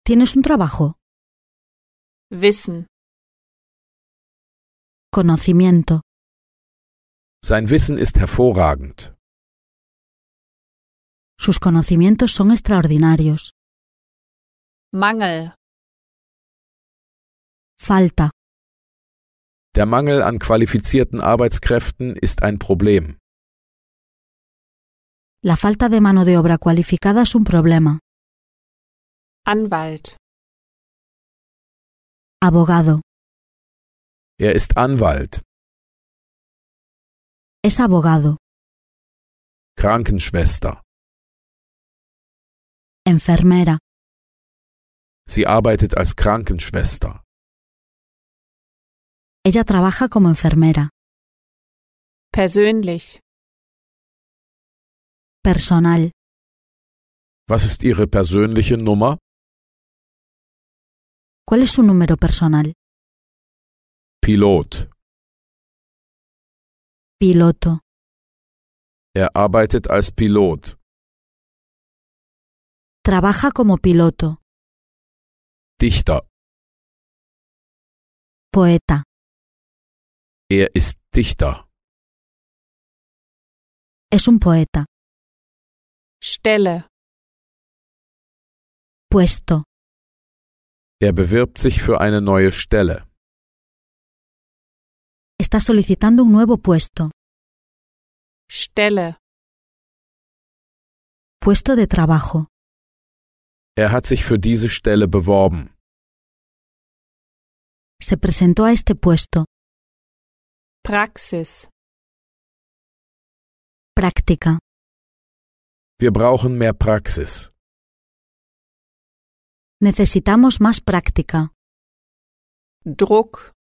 ¿Tienes un trabajo? Wissen. Conocimiento. Sein Wissen ist hervorragend. Sus conocimientos son extraordinarios. Mangel. Falta. Der Mangel an qualifizierten Arbeitskräften ist ein Problem. La falta de mano de obra cualificada es un problema. Anwalt. Abogado. Er ist Anwalt, Es abogado. Krankenschwester. Enfermera. Sie arbeitet als Krankenschwester. Ella trabaja como enfermera. Persönlich. Personal. Was ist Ihre persönliche Nummer? ¿Cuál es su número personal? Pilot. Piloto. Er arbeitet als Pilot. Trabaja como piloto. Dichter. Poeta. Er ist Dichter. Es un poeta. Stelle. Puesto. Er bewirbt sich für eine neue Stelle. Está solicitando un nuevo puesto. Stelle. Puesto de trabajo. Er hat sich für diese Stelle beworben. Se presentó a este puesto. Praxis. Práctica. Wir brauchen mehr Praxis. Necesitamos más práctica. Druck.